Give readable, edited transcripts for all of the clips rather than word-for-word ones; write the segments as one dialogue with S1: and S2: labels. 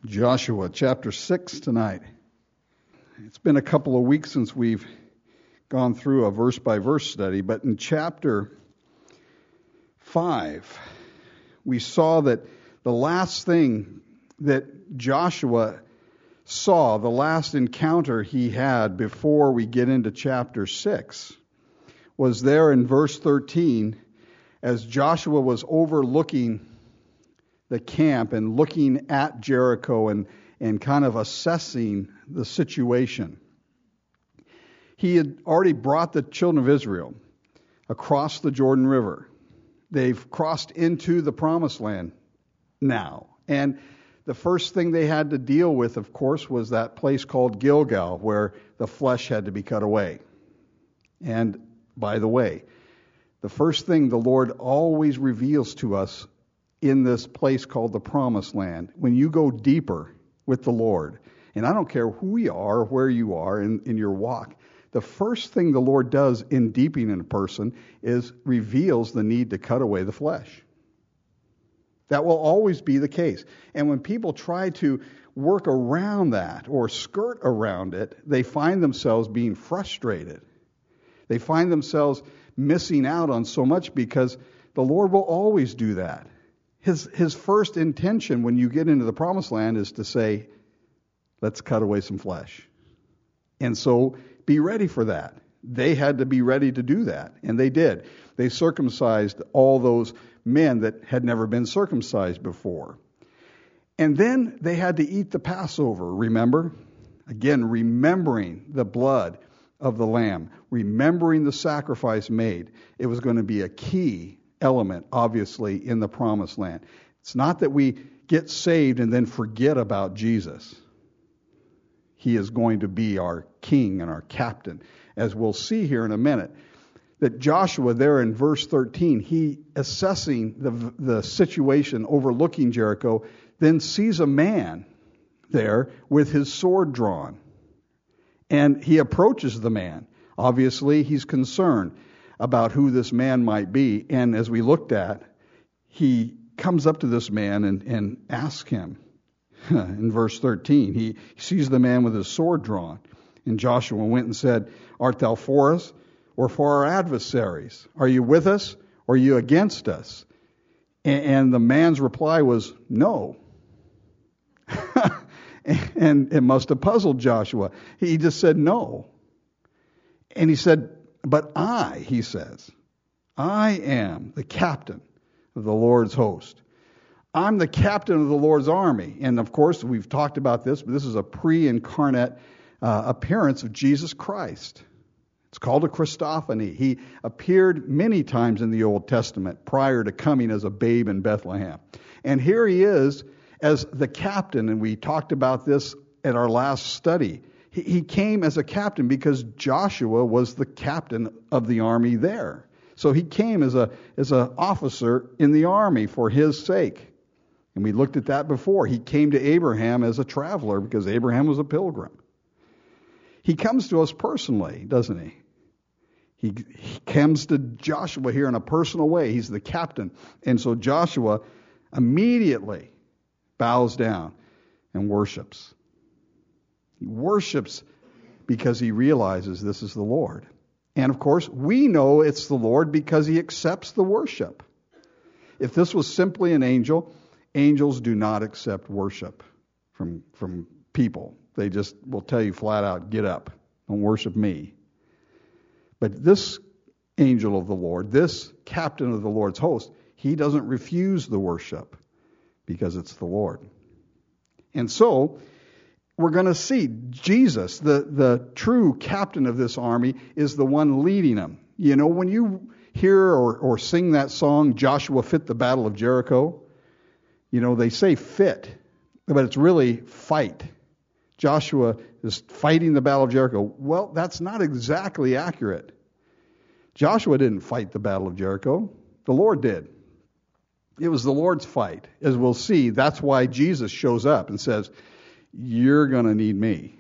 S1: Joshua chapter 6 tonight. It's been a couple of weeks since we've gone through a verse-by-verse study, but in chapter 5, we saw that the last thing that Joshua saw, the last encounter he had before we get into chapter 6, was there in verse 13 as Joshua was overlooking the camp and looking at Jericho and kind of assessing the situation. He had already brought the children of Israel across the Jordan River. They've crossed into the Promised Land now. And the first thing they had to deal with, of course, was that place called Gilgal, where the flesh had to be cut away. And by the way, the first thing the Lord always reveals to us in this place called the Promised Land, when you go deeper with the Lord, and I don't care who you are or where you are in your walk, the first thing the Lord does in deepening a person is reveals the need to cut away the flesh. That will always be the case. And when people try to work around that or skirt around it, they find themselves being frustrated. They find themselves missing out on so much because the Lord will always do that. His first intention when you get into the Promised Land is to say, let's cut away some flesh. And so be ready for that. They had to be ready to do that, and they did. They circumcised all those men that had never been circumcised before. And then they had to eat the Passover, remember? Again, remembering the blood of the Lamb, remembering the sacrifice made. It was going to be a key element, obviously, in the Promised Land. It's not that we get saved and then forget about Jesus. He is going to be our king and our captain. As we'll see here in a minute, that Joshua there in verse 13, he assessing the situation overlooking Jericho, then sees a man there with his sword drawn. And he approaches the man. Obviously, he's concerned about who this man might be. And as we looked at, he comes up to this man and asks him. In verse 13, he sees the man with his sword drawn. And Joshua went and said, "Art thou for us or for our adversaries? Are you with us or are you against us?" And the man's reply was, "No." And it must have puzzled Joshua. He just said, "No." And he said, "But he says, I am the captain of the Lord's host. I'm the captain of the Lord's army." And of course, we've talked about this, but this is a pre-incarnate appearance of Jesus Christ. It's called a Christophany. He appeared many times in the Old Testament prior to coming as a babe in Bethlehem. And here he is as the captain, and we talked about this at our last study. He came as a captain because Joshua was the captain of the army there. So he came as an officer in the army for his sake. And we looked at that before. He came to Abraham as a traveler because Abraham was a pilgrim. He comes to us personally, doesn't he? He comes to Joshua here in a personal way. He's the captain. And so Joshua immediately bows down and worships. He worships because he realizes this is the Lord. And of course, we know it's the Lord because he accepts the worship. If this was simply an angel, angels do not accept worship from people. They just will tell you flat out, get up, don't worship me. But this angel of the Lord, this captain of the Lord's host, he doesn't refuse the worship because it's the Lord. And so, we're going to see Jesus, the true captain of this army, is the one leading them. You know, when you hear or sing that song, Joshua Fit the Battle of Jericho, you know, they say fit, but it's really fight. Joshua is fighting the Battle of Jericho. Well, that's not exactly accurate. Joshua didn't fight the Battle of Jericho. The Lord did. It was the Lord's fight. As we'll see, that's why Jesus shows up and says, "You're going to need me."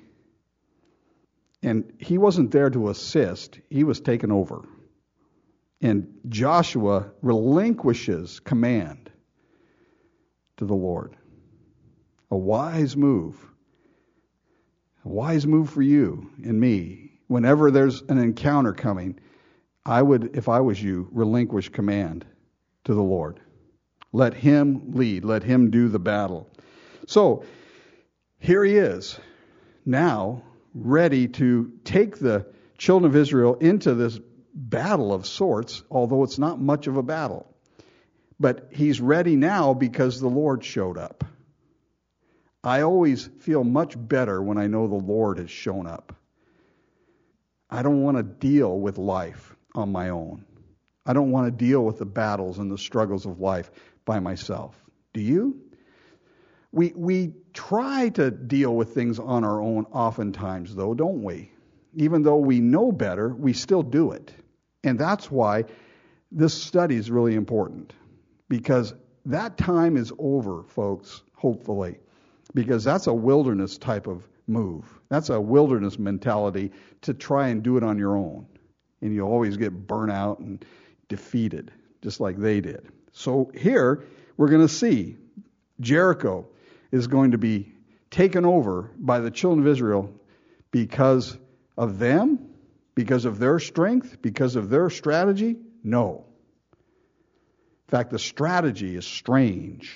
S1: And he wasn't there to assist. He was taken over. And Joshua relinquishes command to the Lord. A wise move. A wise move for you and me. Whenever there's an encounter coming, I would, if I was you, relinquish command to the Lord. Let Him lead. Let Him do the battle. So, here He is, now ready to take the children of Israel into this battle of sorts, although it's not much of a battle. But He's ready now because the Lord showed up. I always feel much better when I know the Lord has shown up. I don't want to deal with life on my own. I don't want to deal with the battles and the struggles of life by myself. Do you? We try to deal with things on our own oftentimes, though, don't we? Even though we know better, we still do it. And that's why this study is really important. Because that time is over, folks, hopefully. Because that's a wilderness type of move. That's a wilderness mentality to try and do it on your own. And you'll always get burnt out and defeated, just like they did. So here, we're going to see Jericho is going to be taken over by the children of Israel because of them, because of their strength, because of their strategy? No. In fact, the strategy is strange.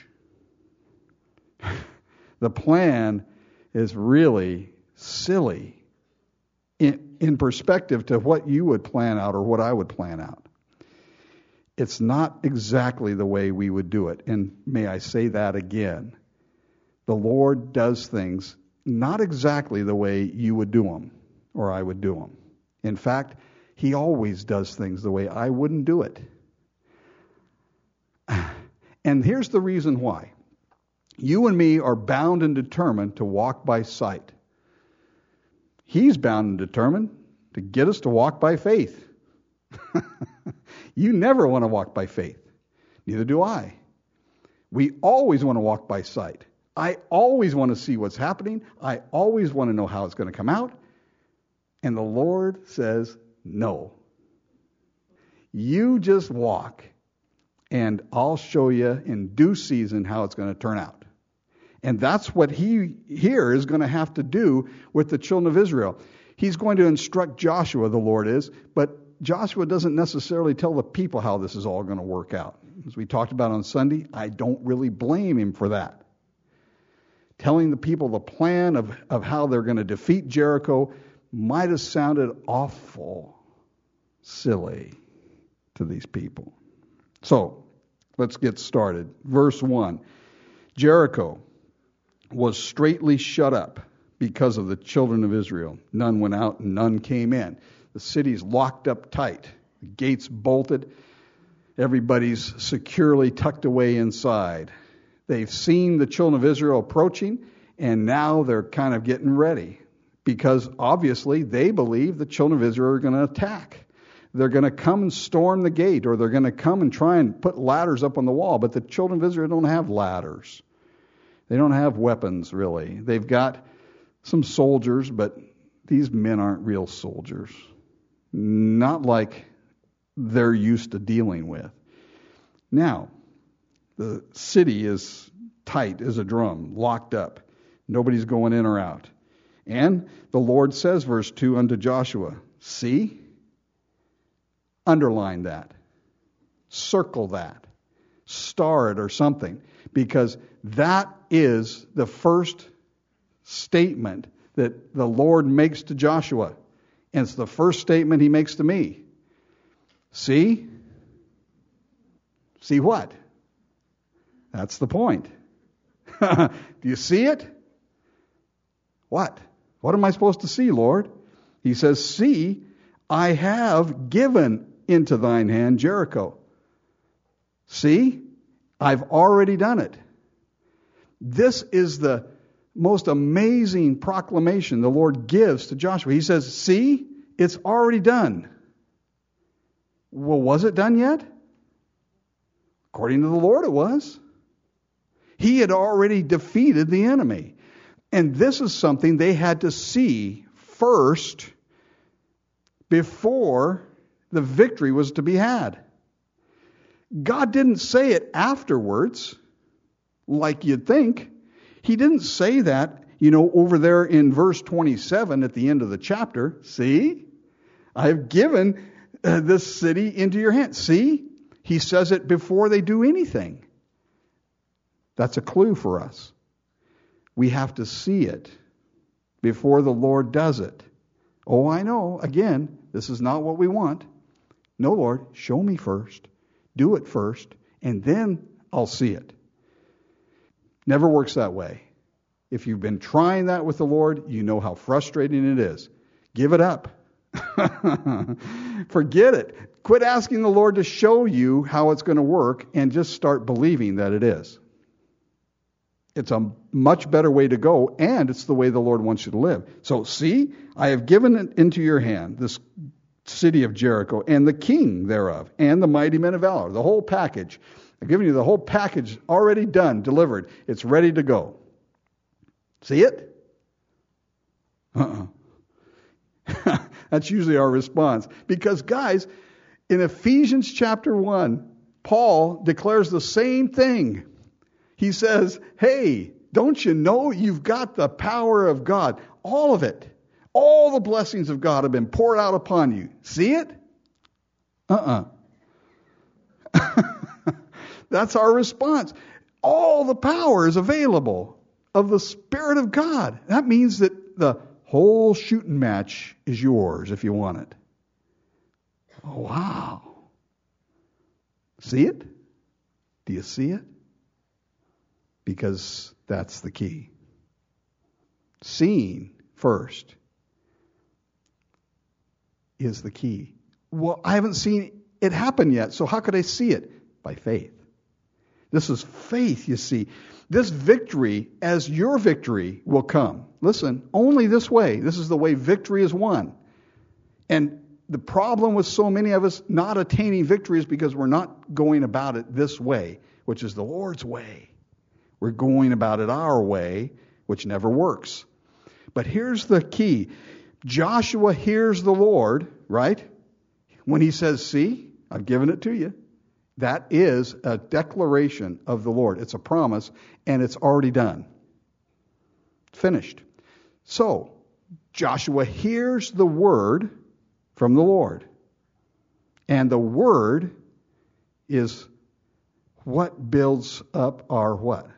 S1: The plan is really silly in perspective to what you would plan out or what I would plan out. It's not exactly the way we would do it. And may I say that again. The Lord does things not exactly the way you would do them or I would do them. In fact, He always does things the way I wouldn't do it. And here's the reason why. You and me are bound and determined to walk by sight. He's bound and determined to get us to walk by faith. You never want to walk by faith. Neither do I. We always want to walk by sight. I always want to see what's happening. I always want to know how it's going to come out. And the Lord says, no. You just walk, and I'll show you in due season how it's going to turn out. And that's what He here is going to have to do with the children of Israel. He's going to instruct Joshua, the Lord is, but Joshua doesn't necessarily tell the people how this is all going to work out. As we talked about on Sunday, I don't really blame him for that. Telling the people the plan of how they're going to defeat Jericho might have sounded awful silly to these people. So, let's get started. Verse 1. Jericho was straitly shut up because of the children of Israel. None went out and none came in. The city's locked up tight. The gates bolted. Everybody's securely tucked away inside. They've seen the children of Israel approaching, and now they're kind of getting ready. Because obviously they believe the children of Israel are going to attack. They're going to come and storm the gate, or they're going to come and try and put ladders up on the wall. But the children of Israel don't have ladders. They don't have weapons, really. They've got some soldiers, but these men aren't real soldiers. Not like they're used to dealing with. Now, the city is tight as a drum, locked up. Nobody's going in or out. And the Lord says, verse 2, unto Joshua, see? Underline that. Circle that. Star it or something. Because that is the first statement that the Lord makes to Joshua. And it's the first statement He makes to me. See? See what? That's the point. Do you see it? What? What am I supposed to see, Lord? He says, see, I have given into thine hand Jericho. See? I've already done it. This is the most amazing proclamation the Lord gives to Joshua. He says, see, it's already done. Well, was it done yet? According to the Lord, it was. He had already defeated the enemy. And this is something they had to see first before the victory was to be had. God didn't say it afterwards, like you'd think. He didn't say that, over there in verse 27 at the end of the chapter. See, I have given this city into your hands. See, he says it before they do anything. That's a clue for us. We have to see it before the Lord does it. Oh, I know. Again, this is not what we want. No, Lord, show me first. Do it first, and then I'll see it. Never works that way. If you've been trying that with the Lord, you know how frustrating it is. Give it up. Forget it. Quit asking the Lord to show you how it's going to work and just start believing that it is. It's a much better way to go, and it's the way the Lord wants you to live. So, see, I have given it into your hand, this city of Jericho, and the king thereof, and the mighty men of valor, the whole package. I've given you the whole package already done, delivered. It's ready to go. See it? That's usually our response. Because, guys, in Ephesians chapter 1, Paul declares the same thing. He says, hey, don't you know you've got the power of God? All of it. All the blessings of God have been poured out upon you. See it? That's our response. All the power is available of the Spirit of God. That means that the whole shooting match is yours if you want it. Oh, wow. See it? Do you see it? Because that's the key. Seeing first is the key. Well, I haven't seen it happen yet, so how could I see it? By faith. This is faith, you see. This victory, as your victory, will come. Listen, only this way. This is the way victory is won. And the problem with so many of us not attaining victory is because we're not going about it this way, which is the Lord's way. We're going about it our way, which never works. But here's the key. Joshua hears the Lord, right? When he says, see, I've given it to you. That is a declaration of the Lord. It's a promise, and it's already done. Finished. So, Joshua hears the word from the Lord. And the word is what builds up our what?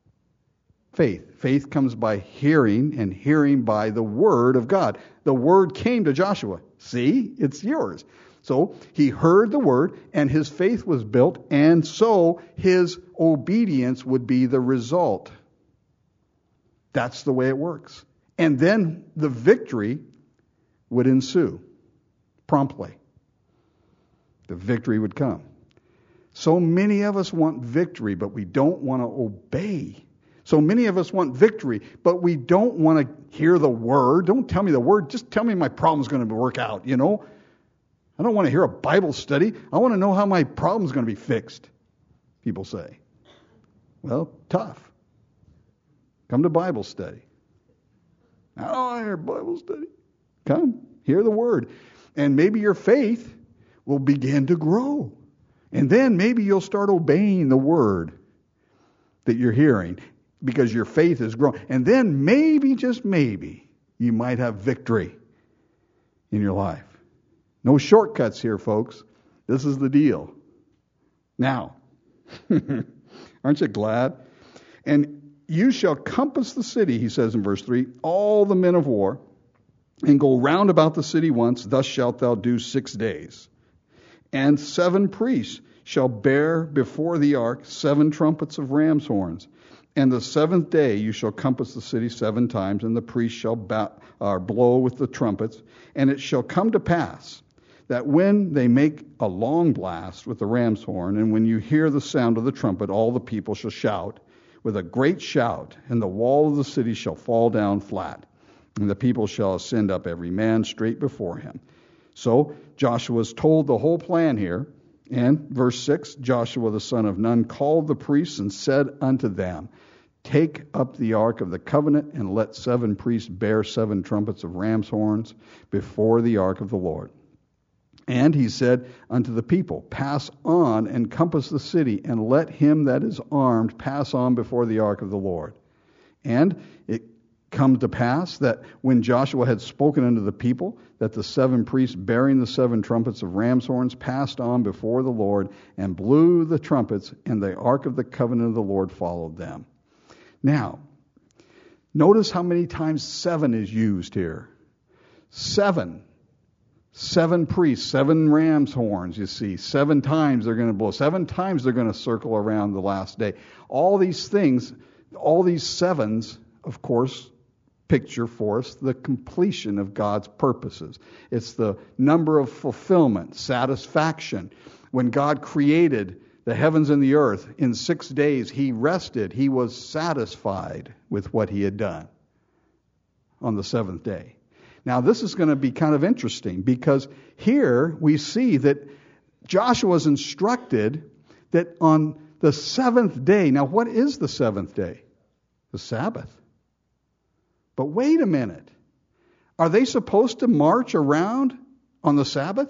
S1: Faith. Faith comes by hearing, and hearing by the word of God. The word came to Joshua. See, it's yours. So he heard the word, and his faith was built, and so his obedience would be the result. That's the way it works. And then the victory would ensue promptly. The victory would come. So many of us want victory, but we don't want to obey. So many of us want victory, but we don't want to hear the word. Don't tell me the word. Just tell me my problem's going to work out, I don't want to hear a Bible study. I want to know how my problem's going to be fixed, people say. Well, tough. Come to Bible study. I don't want to hear Bible study. Come, hear the word. And maybe your faith will begin to grow. And then maybe you'll start obeying the word that you're hearing because your faith is growing. And then maybe, just maybe, you might have victory in your life. No shortcuts here, folks. This is the deal. Now, aren't you glad? And you shall compass the city, he says in verse 3, all the men of war, and go round about the city once. Thus shalt thou do 6 days. And 7 priests shall bear before the ark 7 trumpets of ram's horns. And the 7th day you shall compass the city 7 times, and the priests shall blow with the trumpets. And it shall come to pass that when they make a long blast with the ram's horn, and when you hear the sound of the trumpet, all the people shall shout with a great shout, and the wall of the city shall fall down flat, and the people shall ascend up every man straight before him. So Joshua is told the whole plan here. And verse 6, Joshua the son of Nun called the priests and said unto them, take up the ark of the covenant, and let 7 priests bear 7 trumpets of ram's horns before the ark of the Lord. And he said unto the people, pass on and compass the city, and let him that is armed pass on before the ark of the Lord. And it come to pass that when Joshua had spoken unto the people, that the 7 priests bearing the 7 trumpets of ram's horns passed on before the Lord and blew the trumpets, and the ark of the covenant of the Lord followed them. Now, notice how many times 7 is used here. 7 priests, 7 ram's horns, you see. 7 times they're going to blow. 7 times they're going to circle around the last day. All these things, all these 7s, of course, picture for us the completion of God's purposes. It's the number of fulfillment, satisfaction. When God created the heavens and the earth, in 6 days He rested. He was satisfied with what He had done on the 7th day. Now, this is going to be kind of interesting because here we see that Joshua is instructed that on the 7th day, now what is the 7th day? The Sabbath. But wait a minute. Are they supposed to march around on the Sabbath?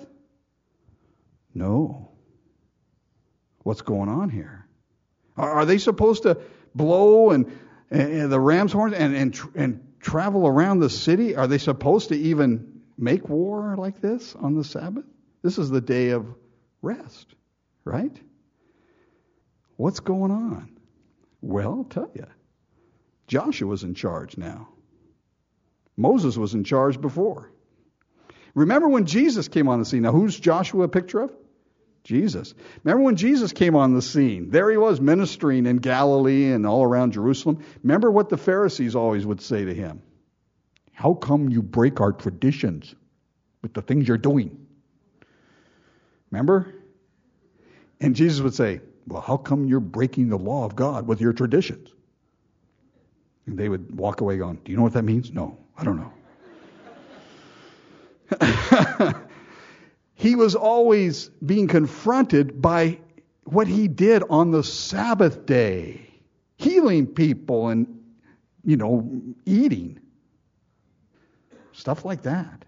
S1: No. What's going on here? Are they supposed to blow and the ram's horns and travel around the city? Are they supposed to even make war like this on the Sabbath? This is the day of rest, right? What's going on? Well, I'll tell you. Joshua's in charge now. Moses was in charge before. Remember when Jesus came on the scene? Now, who's Joshua a picture of? Jesus. Remember when Jesus came on the scene? There he was ministering in Galilee and all around Jerusalem. Remember what the Pharisees always would say to him? How come you break our traditions with the things you're doing? Remember? And Jesus would say, well, how come you're breaking the law of God with your traditions? And they would walk away going, do you know what that means? No, I don't know. He was always being confronted by what he did on the Sabbath day, healing people and, eating. Stuff like that.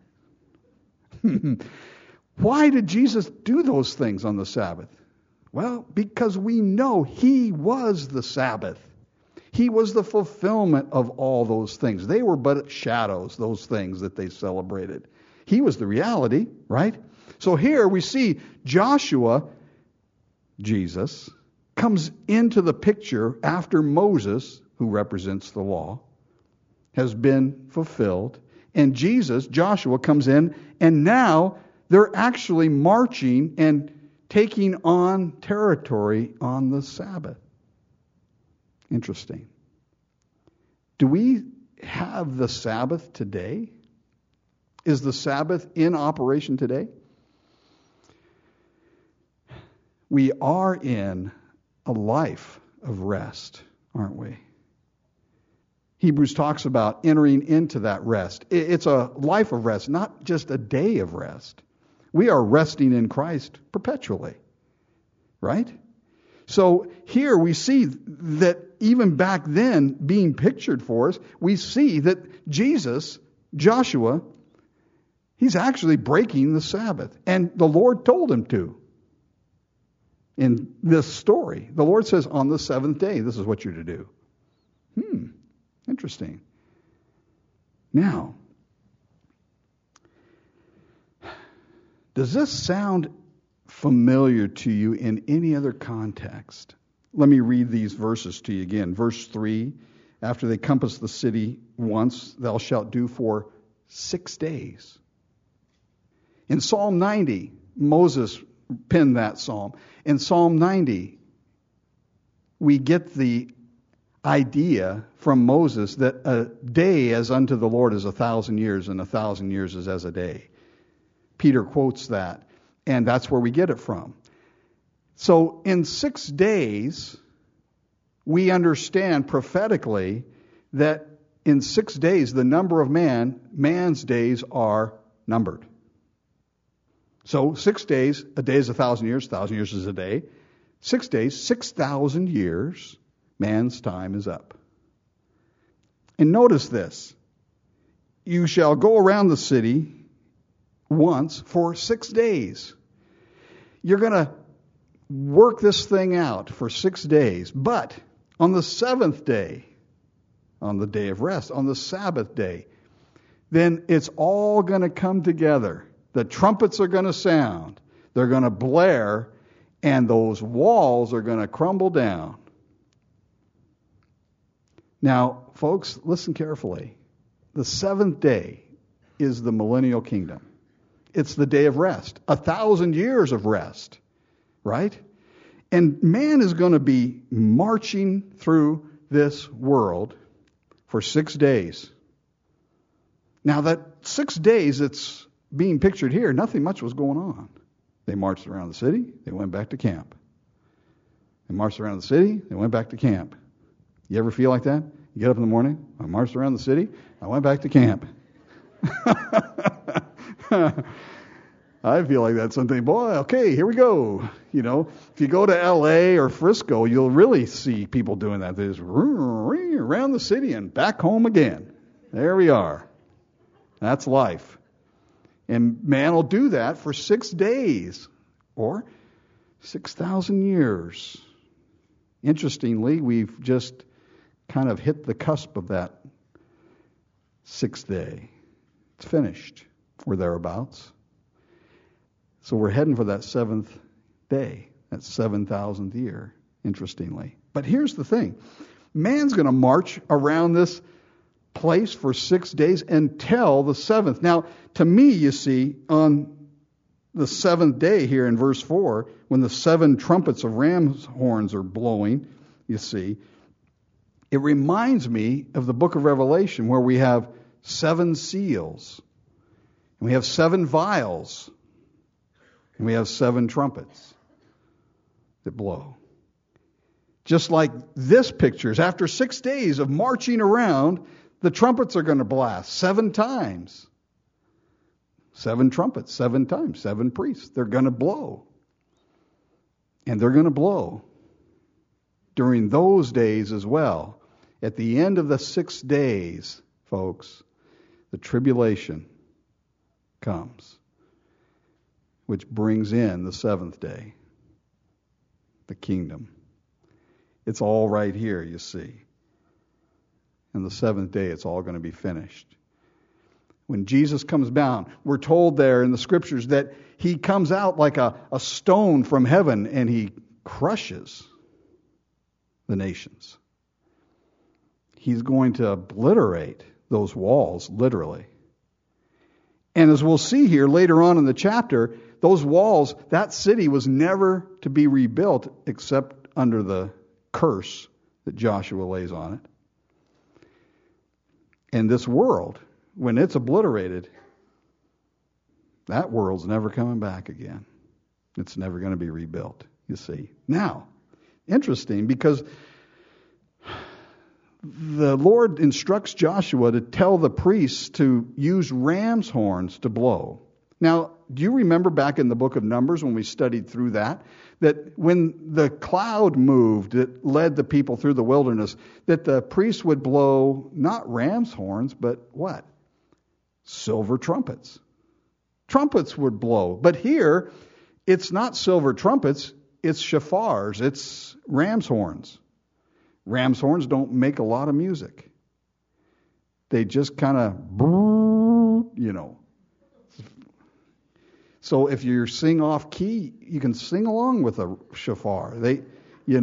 S1: Why did Jesus do those things on the Sabbath? Well, because we know He was the Sabbath. He was the fulfillment of all those things. They were but shadows, those things that they celebrated. He was the reality, right? So here we see Joshua, Jesus, comes into the picture after Moses, who represents the law, has been fulfilled. And Jesus, Joshua, comes in, and now they're actually marching and taking on territory on the Sabbath. Interesting. Do we have the Sabbath today? Is the Sabbath in operation today? We are in a life of rest, aren't we? Hebrews talks about entering into that rest. It's a life of rest, not just a day of rest. We are resting in Christ perpetually, right? So here we see that even back then, being pictured for us, we see that Jesus, Joshua, he's actually breaking the Sabbath. And the Lord told him to. In this story, the Lord says, on the 7th day, this is what you're to do. Interesting. Now, does this sound familiar to you in any other context? Let me read these verses to you again. Verse 3, after they compass the city once, thou shalt do for 6 days. In Psalm 90, Moses penned that psalm. In Psalm 90, we get the idea from Moses that a day as unto the Lord is 1,000 years, and 1,000 years is as a day. Peter quotes that, and that's where we get it from. So in 6 days, we understand prophetically that in 6 days, the number of man's days are numbered. So 6 days, a day is 1,000 years, 1,000 years is a day. 6 days, 6,000 years, man's time is up. And notice this. You shall go around the city once for 6 days. You're going to work this thing out for 6 days. But on the 7th day, on the day of rest, on the Sabbath day, then it's all going to come together. The trumpets are going to sound. They're going to blare, and those walls are going to crumble down. Now, folks, listen carefully. The seventh day is the millennial kingdom. It's the day of rest, 1,000 years of rest, right? And man is going to be marching through this world for 6 days. Now, that 6 days that's being pictured here, nothing much was going on. They marched around the city, they went back to camp. They marched around the city, they went back to camp. You ever feel like that? You get up in the morning, I marched around the city, I went back to camp. I feel like that something. Boy, okay, here we go. You know, if you go to L.A. or Frisco, you'll really see people doing that. They just around the city and back home again. There we are. That's life. And man will do that for 6 days or 6,000 years. Interestingly, we've just kind of hit the cusp of that 6th day. It's finished. We're thereabouts. So we're heading for that 7th day, that 7,000th year, interestingly. But here's the thing. Man's going to march around this place for 6 days until the 7th. Now, to me, you see, on the 7th day here in verse 4, when the 7 trumpets of ram's horns are blowing, you see, it reminds me of the book of Revelation where we have 7 seals, and we have 7 vials, and we have 7 trumpets that blow. Just like this picture is after 6 days of marching around, the trumpets are going to blast 7 times. 7 trumpets, 7 times, 7 priests. They're going to blow. And they're going to blow during those days as well. At the end of the 6 days, folks, the tribulation comes, which brings in the 7th day, the kingdom. It's all right here, you see. And the 7th day, it's all going to be finished. When Jesus comes down, we're told there in the scriptures that he comes out like a stone from heaven and he crushes the nations. He's going to obliterate those walls, literally. And as we'll see here later on in the chapter, those walls, that city was never to be rebuilt except under the curse that Joshua lays on it. And this world, when it's obliterated, that world's never coming back again. It's never going to be rebuilt, you see. Now, interesting, because the Lord instructs Joshua to tell the priests to use ram's horns to blow. Now, do you remember back in the book of Numbers when we studied through that when the cloud moved that led the people through the wilderness, that the priests would blow not ram's horns, but what? Silver trumpets. Trumpets would blow. But here, it's not silver trumpets, it's shofars, it's ram's horns. Ram's horns don't make a lot of music. They just kind of, you know. So if you sing off key, you can sing along with a shofar. They get,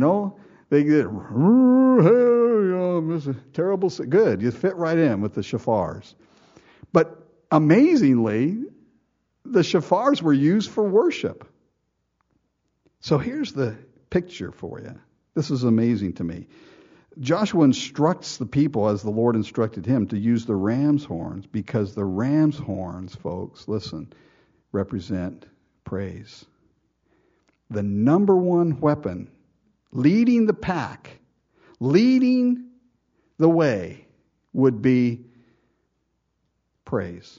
S1: terrible, good. You fit right in with the shofars. But amazingly, the shofars were used for worship. So here's the picture for you. This is amazing to me. Joshua instructs the people, as the Lord instructed him, to use the ram's horns, because the ram's horns, folks, listen, represent praise. The number one weapon, leading the pack, leading the way, would be praise.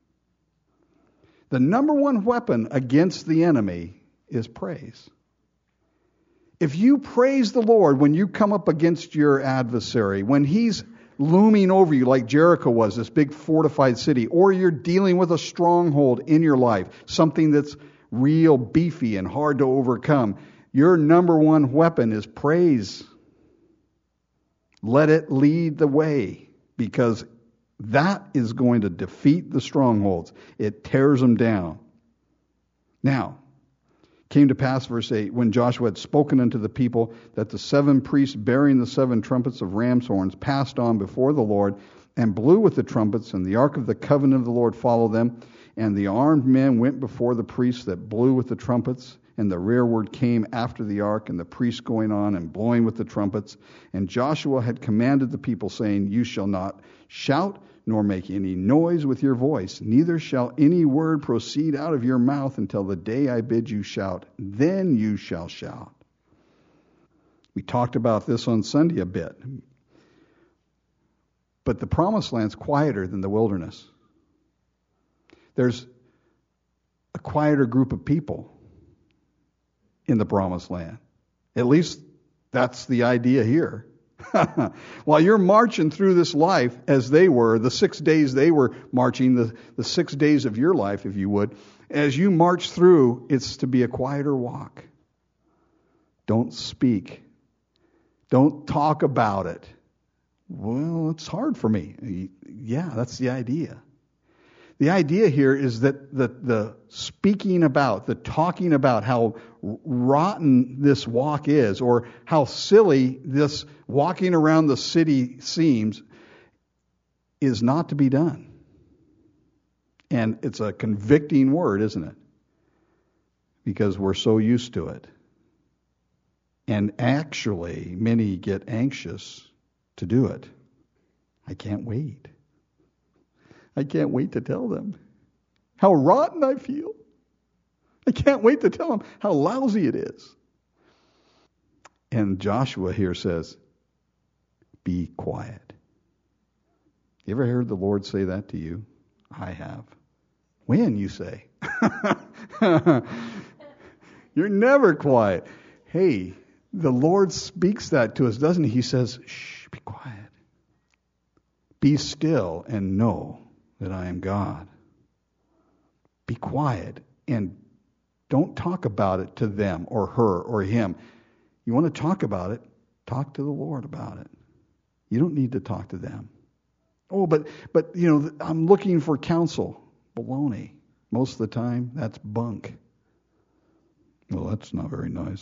S1: The number one weapon against the enemy is praise. If you praise the Lord when you come up against your adversary, when he's looming over you like Jericho was, this big fortified city, or you're dealing with a stronghold in your life, something that's real beefy and hard to overcome, your number one weapon is praise. Let it lead the way, because that is going to defeat the strongholds. It tears them down. Now, came to pass, verse 8, when Joshua had spoken unto the people, that the 7 priests bearing the 7 trumpets of ram's horns passed on before the Lord, and blew with the trumpets, and the ark of the covenant of the Lord followed them. And the armed men went before the priests that blew with the trumpets, and the rearward came after the ark, and the priests going on and blowing with the trumpets. And Joshua had commanded the people, saying, You shall not shout, nor make any noise with your voice, neither shall any word proceed out of your mouth until the day I bid you shout. Then you shall shout. We talked about this on Sunday a bit. But the promised land's quieter than the wilderness. There's a quieter group of people in the promised land. At least that's the idea here. While you're marching through this life as they were, the 6 days they were marching, the 6 days of your life, if you would, as you march through, it's to be a quieter walk. Don't speak. Don't talk about it. Well, it's hard for me. Yeah, that's the idea. The idea here is that the speaking about, the talking about how rotten this walk is, or how silly this walking around the city seems, is not to be done. And it's a convicting word, isn't it? Because we're so used to it. And actually, many get anxious to do it. I can't wait. I can't wait to tell them how rotten I feel. I can't wait to tell them how lousy it is. And Joshua here says, be quiet. You ever heard the Lord say that to you? I have. When, you say? You're never quiet. Hey, the Lord speaks that to us, doesn't he? He says, shh, be quiet. Be still and know that I am God. Be quiet and don't talk about it to them or her or him. You want to talk about it, talk to the Lord about it. You don't need to talk to them. Oh, but I'm looking for counsel. Baloney. Most of the time, that's bunk. Well, that's not very nice.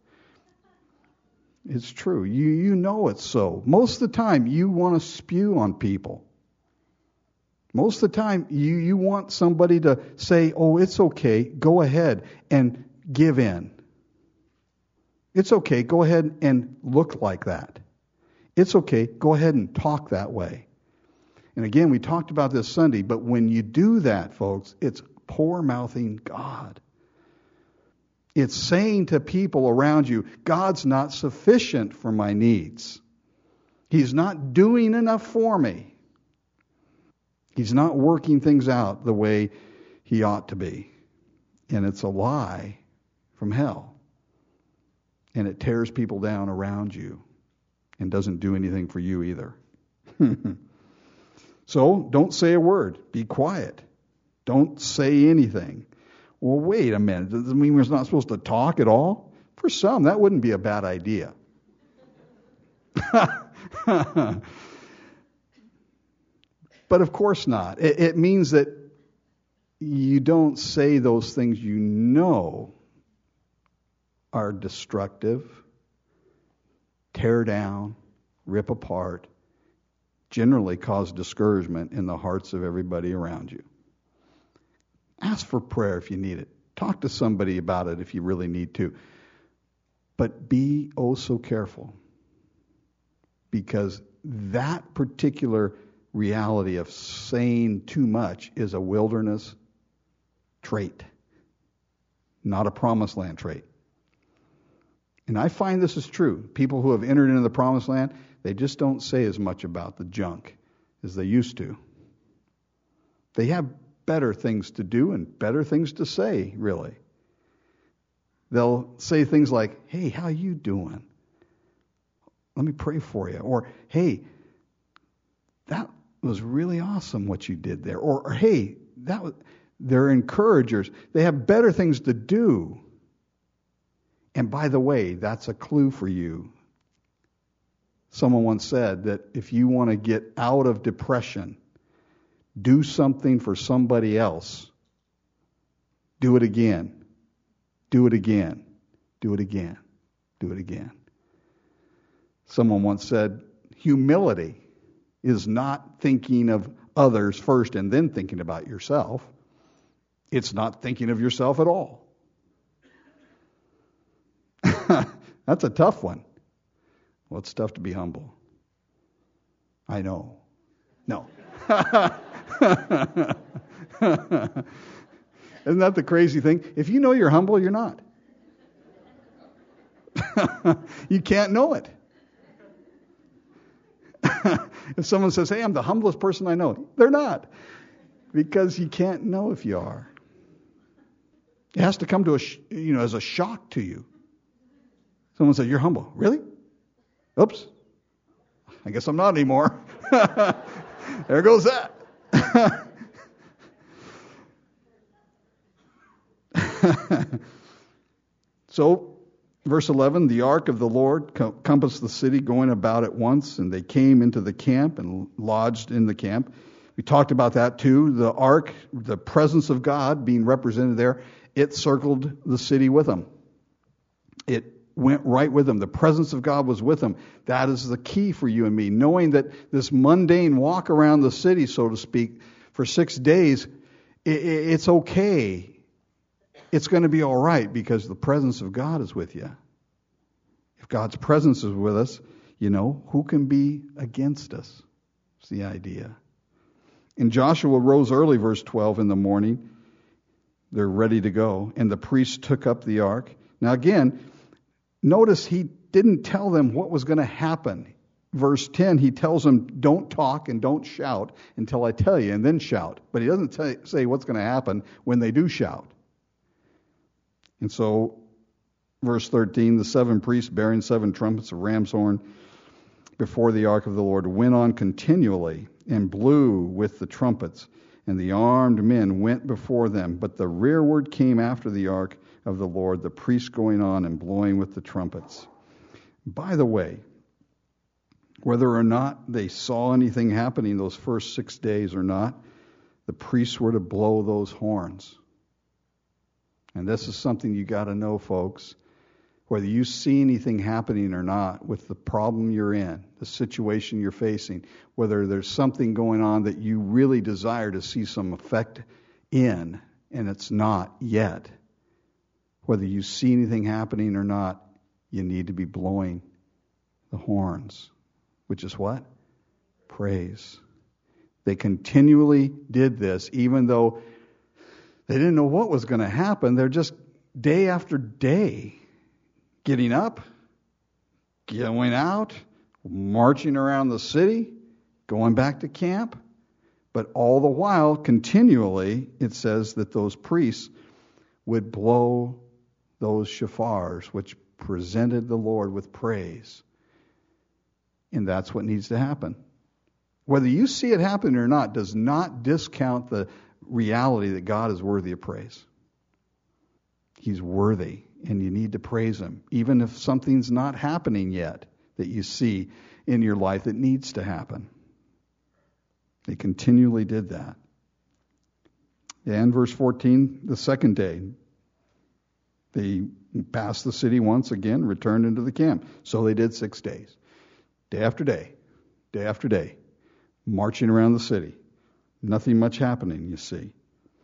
S1: It's true. You know it's so. Most of the time, you want to spew on people. Most of the time, you want somebody to say, oh, it's okay, go ahead and give in. It's okay, go ahead and look like that. It's okay, go ahead and talk that way. And again, we talked about this Sunday, but when you do that, folks, it's poor-mouthing God. It's saying to people around you, God's not sufficient for my needs. He's not doing enough for me. He's not working things out the way he ought to be. And it's a lie from hell. And it tears people down around you and doesn't do anything for you either. So don't say a word. Be quiet. Don't say anything. Well, wait a minute. Does it mean we're not supposed to talk at all? For some, that wouldn't be a bad idea. But of course not. It means that you don't say those things you know are destructive, tear down, rip apart, generally cause discouragement in the hearts of everybody around you. Ask for prayer if you need it. Talk to somebody about it if you really need to. But be oh so careful, because that particular reality of saying too much is a wilderness trait, not a promised land trait. And I find this is true. People who have entered into the promised land, they just don't say as much about the junk as they used to. They have better things to do and better things to say, really. They'll say things like, hey, how you doing? Let me pray for you. Or, hey, that was really awesome what you did there. Or hey, they're encouragers. They have better things to do. And by the way, that's a clue for you Someone once said that if you want to get out of depression, do something for somebody else. Do it again. Do it again. Do it again. Do it again. Someone once said, humility is not thinking of others first and then thinking about yourself. It's not thinking of yourself at all. That's a tough one. Well, it's tough to be humble. I know. No. Isn't that the crazy thing? If you know you're humble, you're not. You can't know it. If someone says, hey, I'm the humblest person I know, they're not. Because you can't know if you are. It has to come to as a shock to you. Someone says, you're humble. Really? Oops. I guess I'm not anymore. There goes that. So, verse 11, the ark of the Lord compassed the city, going about at once, and they came into the camp and lodged in the camp. We talked about that too. The ark, the presence of God being represented there, it circled the city with them. It went right with them. The presence of God was with them. That is the key for you and me. Knowing that this mundane walk around the city, so to speak, for 6 days, it's okay. It's going to be all right because the presence of God is with you. If God's presence is with us, who can be against us? It's the idea. And Joshua rose early, verse 12, in the morning. They're ready to go. And the priests took up the ark. Now again, notice he didn't tell them what was going to happen. Verse 10, he tells them, don't talk and don't shout until I tell you, and then shout. But he doesn't say what's going to happen when they do shout. And so, verse 13, the 7 priests bearing 7 trumpets of ram's horn before the ark of the Lord went on continually and blew with the trumpets, and the armed men went before them. But the rearward came after the ark of the Lord, the priests going on and blowing with the trumpets. By the way, whether or not they saw anything happening those first 6 days or not, the priests were to blow those horns. And this is something you got to know, folks. Whether you see anything happening or not with the problem you're in, the situation you're facing, whether there's something going on that you really desire to see some effect in, and it's not yet, whether you see anything happening or not, you need to be blowing the horns, which is what? Praise. They continually did this, even though they didn't know what was going to happen. They're just day after day getting up, going out, marching around the city, going back to camp. But all the while, continually, it says that those priests would blow those shofars, which presented the Lord with praise. And that's what needs to happen. Whether you see it happen or not does not discount the reality that God is worthy of praise. He's worthy, and you need to praise Him, even if something's not happening yet that you see in your life that needs to happen. They continually did that. And verse 14, the second day, they passed the city once again, returned into the camp. So they did 6 days. Day after day, day after day, marching around the city. Nothing much happening, you see.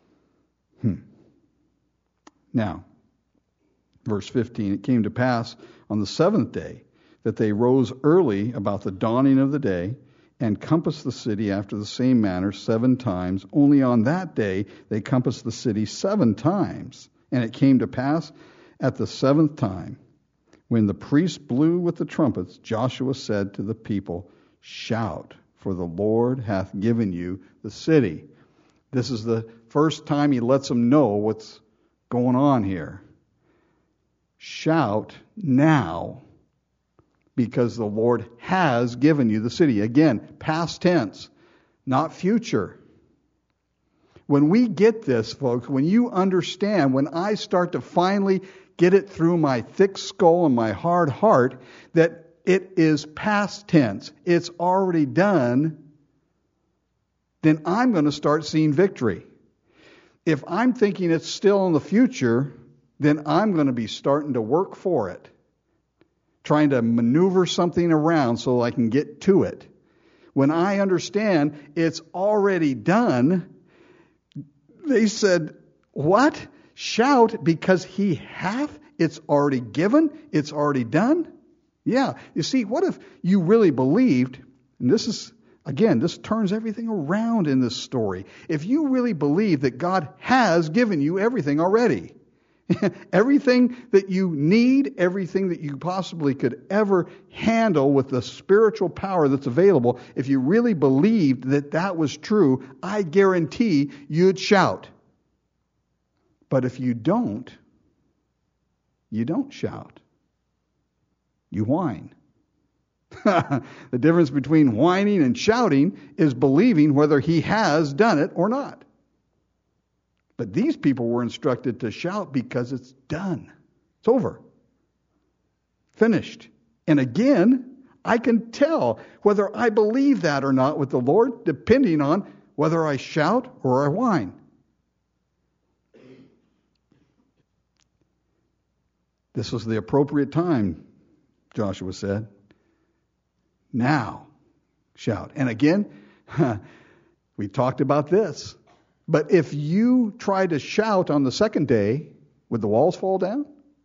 S1: Now, verse 15, it came to pass on the 7th day that they rose early about the dawning of the day and compassed the city after the same manner 7 times. Only on that day they compassed the city 7 times. And it came to pass at the 7th time, when the priests blew with the trumpets, Joshua said to the people, shout, for the Lord hath given you the city. This is the first time he lets them know what's going on here. Shout now, because the Lord has given you the city. Again, past tense, not future. When we get this, folks, when you understand, when I start to finally get it through my thick skull and my hard heart, that it is past tense, it's already done, then I'm going to start seeing victory. If I'm thinking it's still in the future, then I'm going to be starting to work for it, trying to maneuver something around so I can get to it. When I understand it's already done, they said, what? Shout because he hath? It's already given? It's already done? Yeah. You see, what if you really believed, and this is, again, this turns everything around in this story. If you really believe that God has given you everything already, everything that you need, everything that you possibly could ever handle with the spiritual power that's available, if you really believed that that was true, I guarantee you'd shout. But if you don't shout. You whine. The difference between whining and shouting is believing whether he has done it or not. But these people were instructed to shout because it's done. It's over. Finished. And again, I can tell whether I believe that or not with the Lord, depending on whether I shout or I whine. This was the appropriate time, Joshua said. Now, shout. And again, we talked about this. But if you try to shout on the second day, would the walls fall down?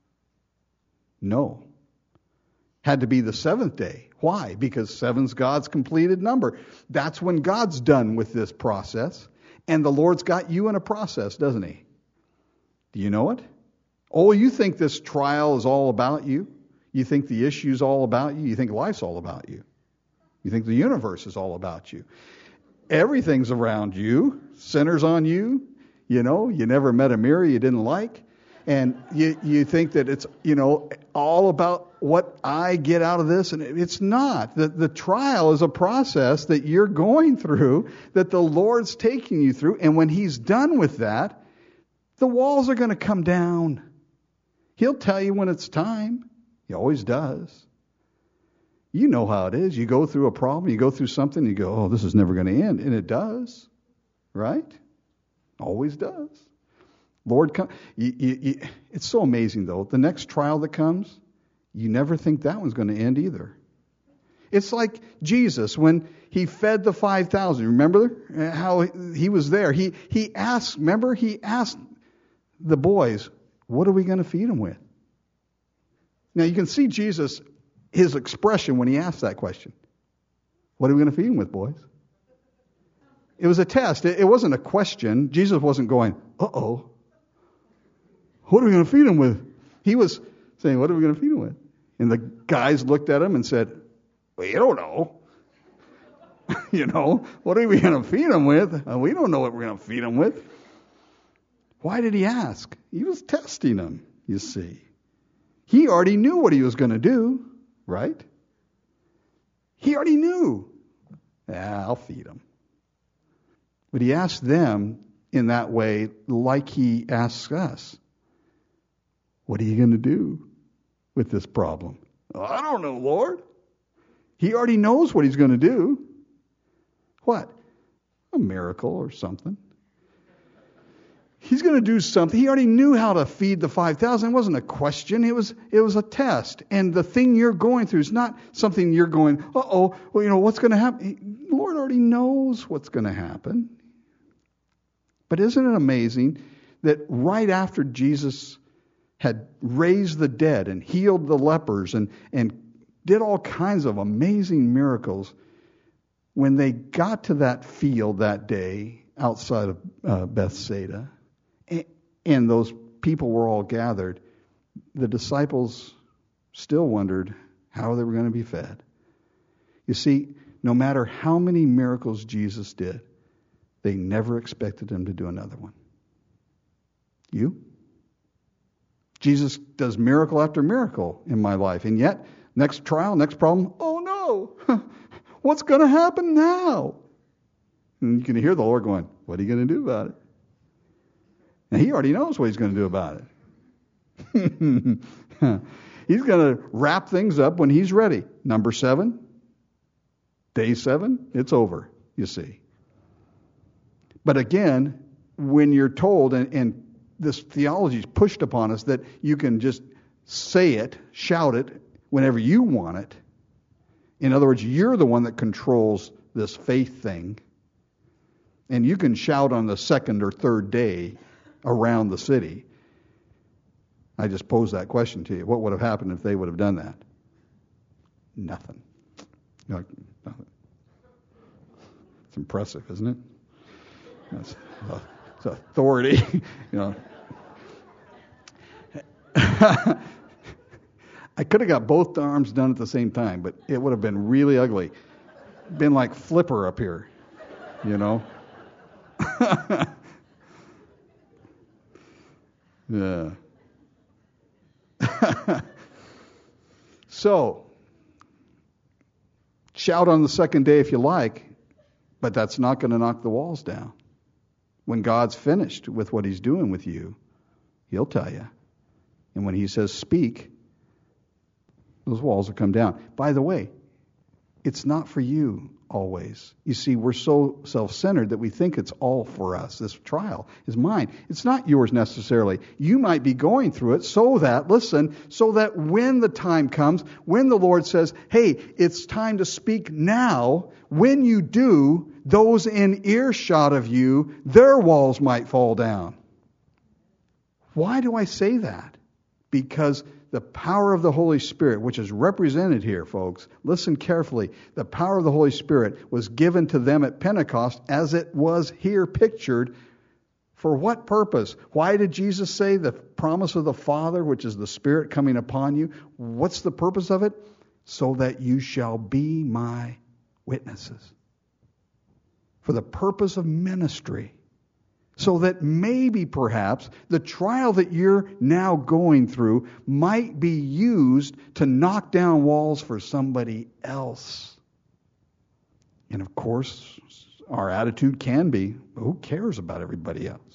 S1: No. Had to be the seventh day. Why? Because seven's God's completed number. That's when God's done with this process. And the Lord's got you in a process, doesn't he? Do you know it? Oh, you think this trial is all about you? You think the issue's all about you? You think life's all about you? You think the universe is all about you? Everything's around you. Centers on you. You know, you never met a mirror you didn't like. And you think that it's, all about what I get out of this. And it's not. The trial is a process that you're going through, that the Lord's taking you through. And when he's done with that, the walls are going to come down. He'll tell you when it's time. He always does. You know how it is. You go through a problem, you go through something, you go, oh, this is never going to end. And it does. Right? Always does. Lord, it's so amazing, though. The next trial that comes, you never think that one's going to end either. It's like Jesus when he fed the 5,000. Remember how he was there? He asked the boys, what are we going to feed them with? Now you can see Jesus, his expression when he asked that question. What are we going to feed them with, boys? It was a test. It wasn't a question. Jesus wasn't going, uh-oh. What are we going to feed them with? He was saying, what are we going to feed them with? And the guys looked at him and said, well, you don't know. What are we going to feed them with? We don't know what we're going to feed them with. Why did he ask? He was testing them, you see. He already knew what he was going to do, right? He already knew. Yeah, I'll feed them. But he asked them in that way like he asks us. What are you going to do with this problem? Oh, I don't know, Lord. He already knows what he's going to do. What? A miracle or something. He's going to do something. He already knew how to feed the 5,000. It wasn't a question. It was a test. And the thing you're going through is not something you're going, uh-oh, well, what's going to happen? The Lord already knows what's going to happen. But isn't it amazing that right after Jesus had raised the dead and healed the lepers and did all kinds of amazing miracles, when they got to that field that day outside of Bethsaida, and those people were all gathered, the disciples still wondered how they were going to be fed. You see, no matter how many miracles Jesus did, they never expected him to do another one. You? Jesus does miracle after miracle in my life, and yet, next trial, next problem, oh no, what's going to happen now? And you can hear the Lord going, what are you going to do about it? And he already knows what he's going to do about it. He's going to wrap things up when he's ready. Number 7, day 7, it's over, you see. But again, when you're told, and this theology is pushed upon us, that you can just say it, shout it, whenever you want it. In other words, you're the one that controls this faith thing. And you can shout on the 2nd or 3rd day around the city. I just posed that question to you. What would have happened if they would have done that? Nothing. Nothing. It's impressive, isn't it? It's authority, I could have got both arms done at the same time, but it would have been really ugly. Been like Flipper up here, Yeah. So, shout on the 2nd day if you like, but that's not going to knock the walls down. When God's finished with what he's doing with you, he'll tell you. And when he says speak, those walls will come down. By the way, it's not for you always. You see, we're so self-centered that we think it's all for us. This trial is mine. It's not yours necessarily. You might be going through it so that when the time comes, when the Lord says, hey, it's time to speak now, when you do, those in earshot of you, their walls might fall down. Why do I say that? Because the power of the Holy Spirit, which is represented here, folks, listen carefully. The power of the Holy Spirit was given to them at Pentecost as it was here pictured. For what purpose? Why did Jesus say the promise of the Father, which is the Spirit coming upon you? What's the purpose of it? So that you shall be my witnesses. For the purpose of ministry. So that maybe perhaps the trial that you're now going through might be used to knock down walls for somebody else. And of course, our attitude can be, who cares about everybody else?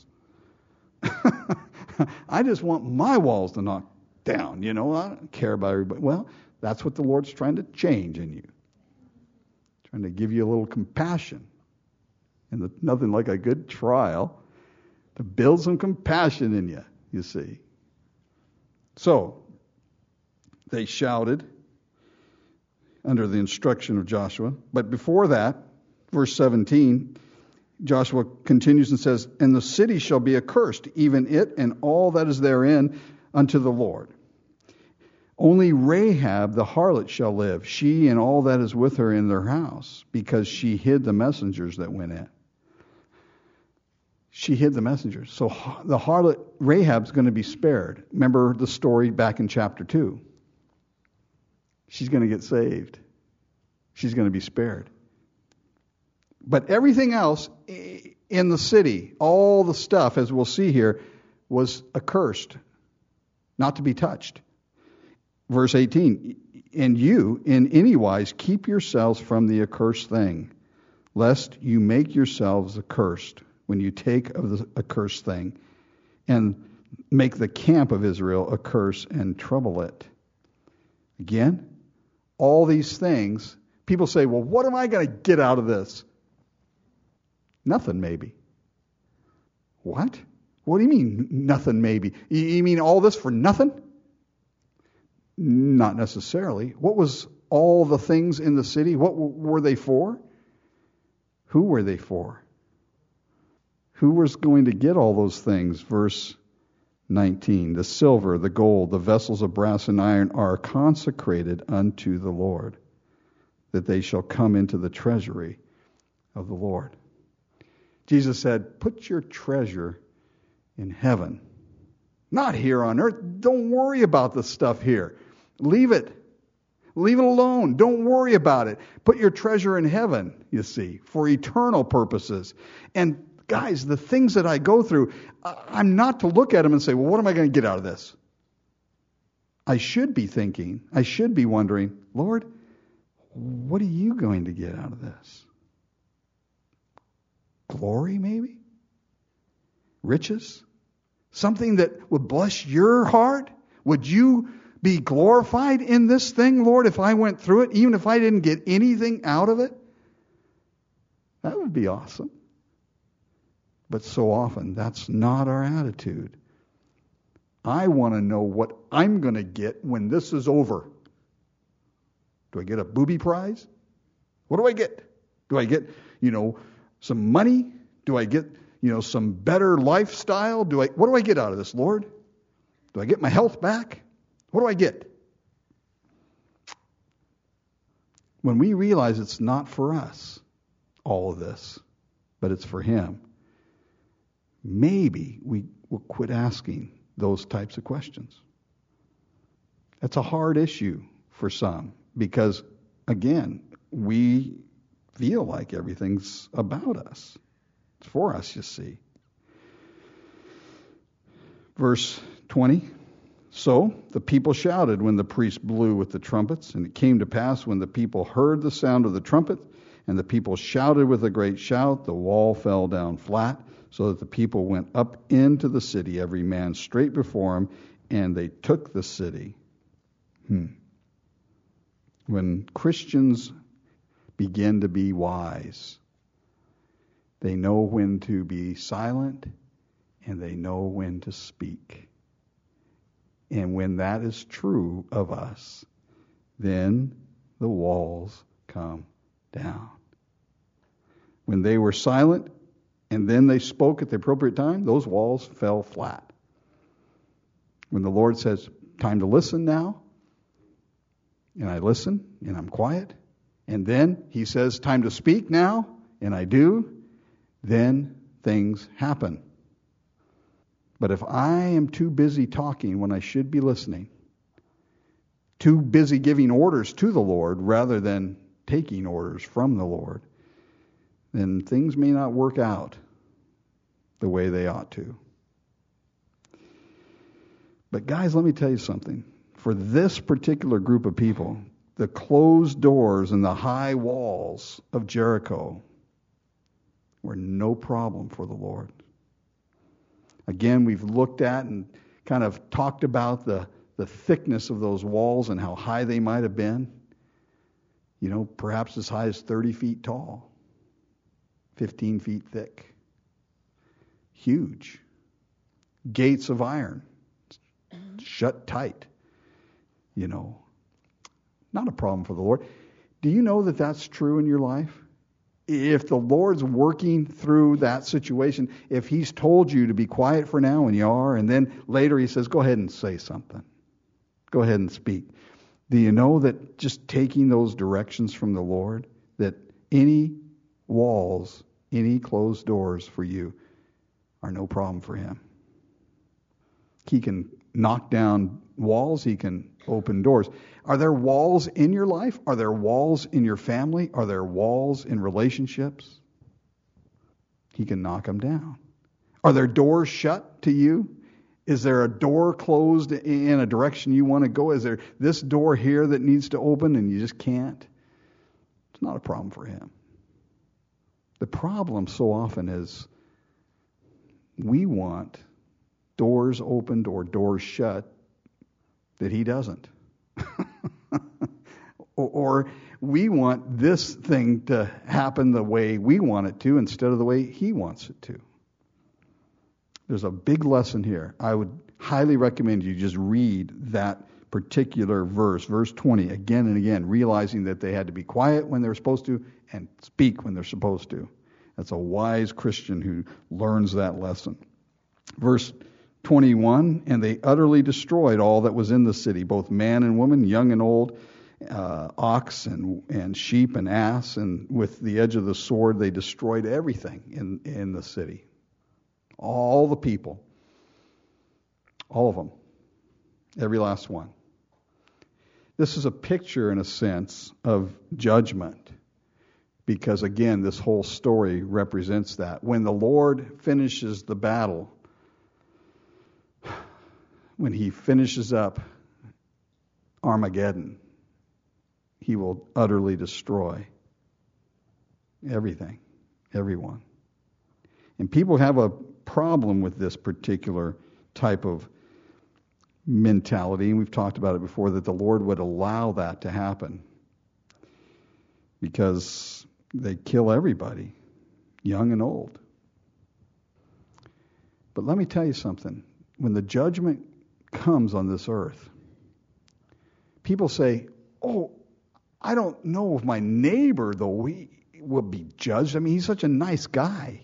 S1: I just want my walls to knock down, I don't care about everybody. Well, that's what the Lord's trying to change in you. Trying to give you a little compassion. And nothing like a good trial to build some compassion in you, you see. So, they shouted under the instruction of Joshua. But before that, verse 17, Joshua continues and says, and the city shall be accursed, even it and all that is therein, unto the Lord. Only Rahab the harlot shall live, she and all that is with her in their house, because she hid the messengers that went in. She hid the messengers. So the harlot Rahab's going to be spared. Remember the story back in chapter 2. She's going to get saved. She's going to be spared. But everything else in the city, all the stuff, as we'll see here, was accursed, not to be touched. Verse 18, and you, in any wise, keep yourselves from the accursed thing, lest you make yourselves accursed when you take of the accursed thing, and make the camp of Israel a curse and trouble it. Again, all these things, people say, well, what am I going to get out of this? Nothing, maybe. What? What do you mean, nothing, maybe? You mean all this for nothing? Not necessarily. What was all the things in the city? What were they for? Who were they for? Who was going to get all those things? Verse 19, the silver, the gold, the vessels of brass and iron are consecrated unto the Lord, that they shall come into the treasury of the Lord. Jesus said, put your treasure in heaven, not here on earth. Don't worry about the stuff here. Leave it. Leave it alone. Don't worry about it. Put your treasure in heaven, you see, for eternal purposes. And guys, the things that I go through, I'm not to look at them and say, well, what am I going to get out of this? I should be thinking, I should be wondering, Lord, what are you going to get out of this? Glory, maybe? Riches? Something that would bless your heart? Would you be glorified in this thing, Lord, if I went through it, even if I didn't get anything out of it? That would be awesome. But so often, that's not our attitude. I want to know what I'm going to get when this is over. Do I get a booby prize? What do I get? Do I get, some money? Do I get, some better lifestyle? What do I get out of this, Lord? Do I get my health back? What do I get? When we realize it's not for us, all of this, but it's for Him, maybe we will quit asking those types of questions. That's a hard issue for some because, again, we feel like everything's about us. It's for us, you see. Verse 20. So the people shouted when the priest blew with the trumpets, and it came to pass when the people heard the sound of the trumpet, and the people shouted with a great shout, the wall fell down flat, so that the people went up into the city, every man straight before him, and they took the city. When Christians begin to be wise, they know when to be silent, and they know when to speak. And when that is true of us, then the walls come down. When they were silent and then they spoke at the appropriate time, those walls fell flat. When the Lord says, time to listen now, and I listen and I'm quiet, and then He says, time to speak now, and I do, then things happen. But if I am too busy talking when I should be listening, too busy giving orders to the Lord rather than taking orders from the Lord, then things may not work out the way they ought to. But guys, let me tell you something. For this particular group of people, the closed doors and the high walls of Jericho were no problem for the Lord. Again, we've looked at and kind of talked about the thickness of those walls and how high they might have been. Perhaps as high as 30 feet tall, 15 feet thick. Huge. Gates of iron, shut tight. Not a problem for the Lord. Do you know that that's true in your life? If the Lord's working through that situation, if He's told you to be quiet for now and you are, and then later He says, go ahead and say something. Go ahead and speak. Do you know that just taking those directions from the Lord, that any walls, any closed doors for you are no problem for Him? He can knock down walls. He can open doors. Are there walls in your life? Are there walls in your family? Are there walls in relationships? He can knock them down. Are there doors shut to you? Is there a door closed in a direction you want to go? Is there this door here that needs to open and you just can't? It's not a problem for Him. The problem so often is we want doors opened or doors shut that He doesn't. Or we want this thing to happen the way we want it to instead of the way He wants it to. There's a big lesson here. I would highly recommend you just read that particular verse, verse 20, again and again, realizing that they had to be quiet when they're supposed to and speak when they're supposed to. That's a wise Christian who learns that lesson. Verse 21, and they utterly destroyed all that was in the city, both man and woman, young and old, ox and sheep and ass, and with the edge of the sword they destroyed everything in the city. All the people. All of them. Every last one. This is a picture, in a sense, of judgment. Because, again, this whole story represents that. When the Lord finishes the battle, when He finishes up Armageddon, He will utterly destroy everything, everyone. And people have a problem with this particular type of mentality, and we've talked about it before, that the Lord would allow that to happen because they kill everybody, young and old. But let me tell you something. When the judgment comes on this earth, people say, oh, I don't know if my neighbor, though, he will be judged. I mean, he's such a nice guy.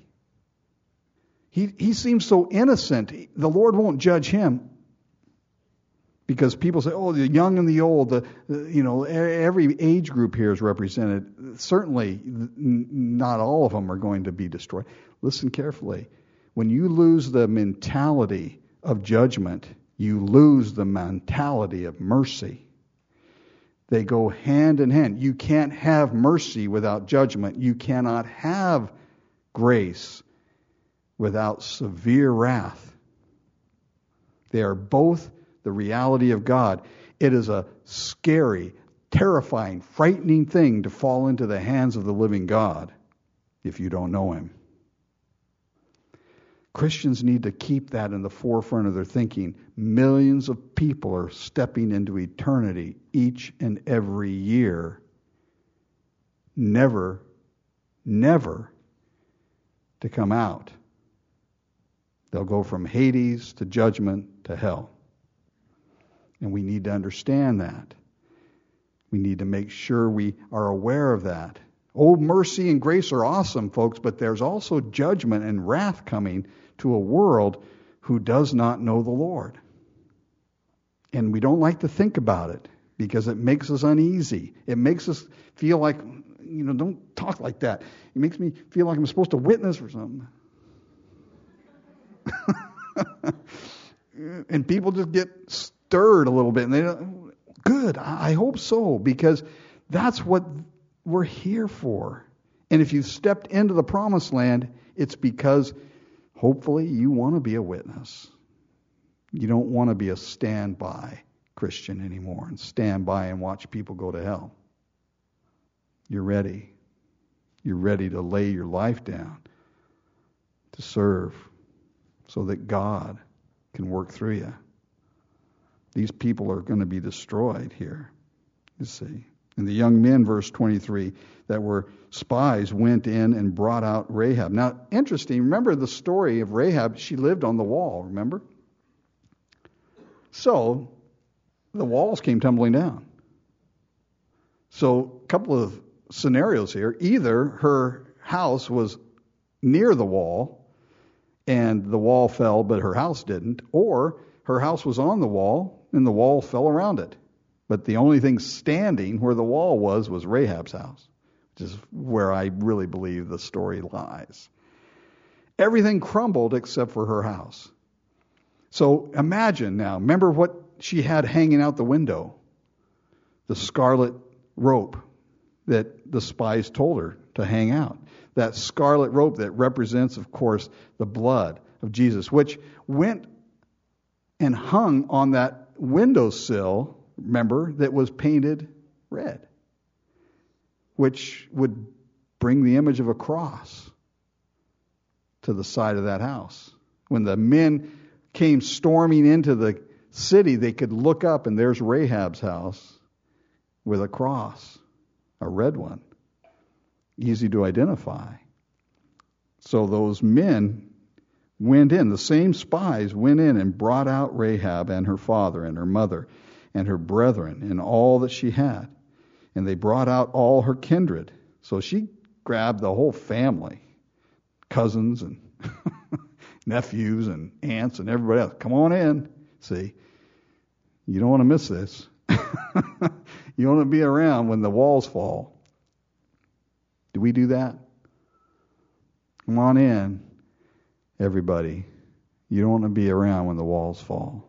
S1: He seems so innocent. The Lord won't judge him. Because people say, oh, the young and the old, every age group here is represented. Certainly, not all of them are going to be destroyed. Listen carefully. When you lose the mentality of judgment, you lose the mentality of mercy. They go hand in hand. You can't have mercy without judgment. You cannot have grace without severe wrath. They are both the reality of God. It is a scary, terrifying, frightening thing to fall into the hands of the living God if you don't know Him. Christians need to keep that in the forefront of their thinking. Millions of people are stepping into eternity each and every year, never to come out. They'll go from Hades to judgment to hell. And we need to understand that. We need to make sure we are aware of that. Oh, mercy and grace are awesome, folks, but there's also judgment and wrath coming to a world who does not know the Lord. And we don't like to think about it because it makes us uneasy. It makes us feel like, don't talk like that. It makes me feel like I'm supposed to witness or something. And people just get stirred a little bit, and they don't. Good, I hope so, because that's what we're here for. And if you've stepped into the promised land, it's because hopefully you want to be a witness. You don't want to be a standby Christian anymore and stand by and watch people go to hell. You're ready. You're ready to lay your life down to serve so that God can work through you. These people are going to be destroyed here, you see. And the young men, verse 23, that were spies went in and brought out Rahab. Now, interesting, remember the story of Rahab. She lived on the wall, remember? So, the walls came tumbling down. So, a couple of scenarios here. Either her house was near the wall, and the wall fell, but her house didn't, or her house was on the wall, and the wall fell around it. But the only thing standing where the wall was Rahab's house, which is where I really believe the story lies. Everything crumbled except for her house. So imagine now, remember what she had hanging out the window? The scarlet rope that the spies told her to hang out. That scarlet rope that represents, of course, the blood of Jesus, which went and hung on that windowsill, remember, that was painted red, which would bring the image of a cross to the side of that house. When the men came storming into the city, they could look up and there's Rahab's house with a cross, a red one, easy to identify. So those men went in, the same spies went in and brought out Rahab and her father and her mother and her brethren and all that she had. And they brought out all her kindred. So she grabbed the whole family, cousins and nephews and aunts and everybody else. Come on in. See, you don't want to miss this. You want to be around when the walls fall. Do we do that? Come on in, everybody. You don't want to be around when the walls fall.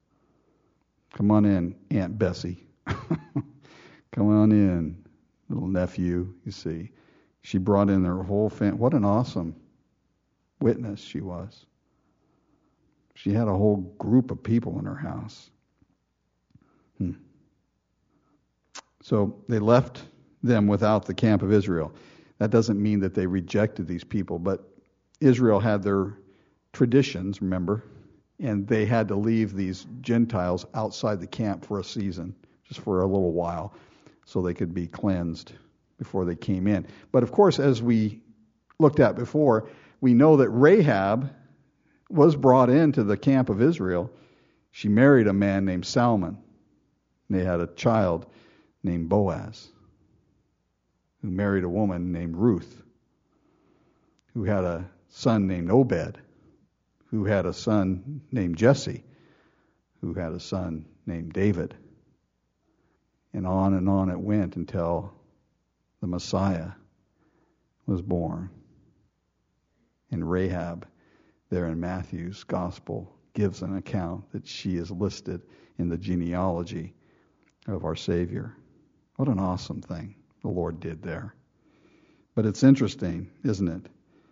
S1: Come on in, Aunt Bessie. Come on in, little nephew, you see. She brought in her whole family. What an awesome witness she was. She had a whole group of people in her house. So they left them without the camp of Israel. That doesn't mean that they rejected these people, but Israel had their traditions, remember, And they had to leave these Gentiles outside the camp for a season, just for a little while, so they could be cleansed before they came in. But of course, as we looked at before, we know that Rahab was brought into the camp of Israel. She married a man named Salmon. They had a child named Boaz, who married a woman named Ruth, who had a son named Obed, who had a son named Jesse, who had a son named David. And on it went until the Messiah was born. And Rahab, there in Matthew's gospel, gives an account that she is listed in the genealogy of our Savior. What an awesome thing the Lord did there. But it's interesting, isn't it?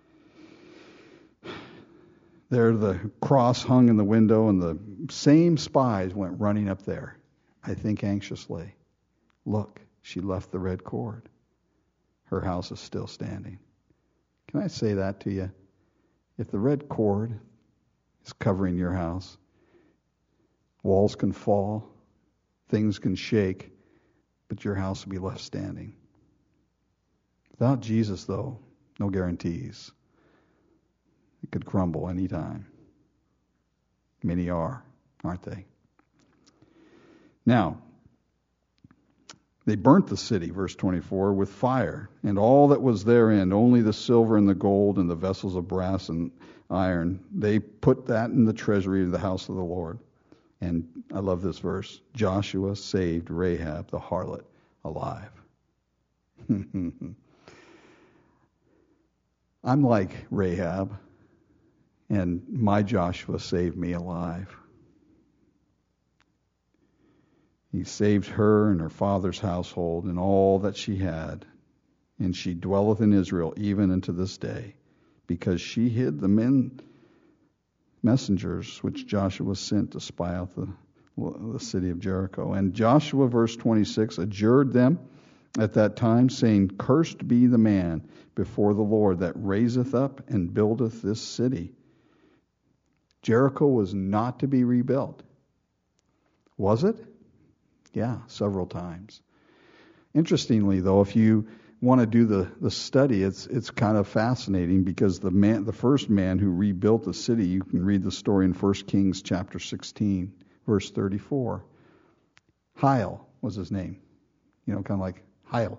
S1: There the cross hung in the window, and the same spies went running up there, I think anxiously. Look, she left the red cord. Her house is still standing. Can I say that to you? If the red cord is covering your house, walls can fall, things can shake, but your house will be left standing. Without Jesus, though, no guarantees. It could crumble any time. Many are, aren't they? Now, they burnt the city, verse 24, with fire, and all that was therein, only the silver and the gold and the vessels of brass and iron. They put that in the treasury of the house of the Lord. And I love this verse. Joshua saved Rahab the harlot alive. I'm like Rahab, and my Joshua saved me alive. He saved her and her father's household and all that she had. And she dwelleth in Israel even unto this day, because she hid the messengers which Joshua sent to spy out the city of Jericho. And Joshua, verse 26, adjured them at that time, saying, Cursed be the man before the Lord that raiseth up and buildeth this city. Jericho was not to be rebuilt. Was it? Yeah, several times. Interestingly, though, if you want to do the study, it's kind of fascinating, because the first man who rebuilt the city, you can read the story in 1 Kings chapter 16, verse 34. Hiel was his name. You know, kind of like Heil.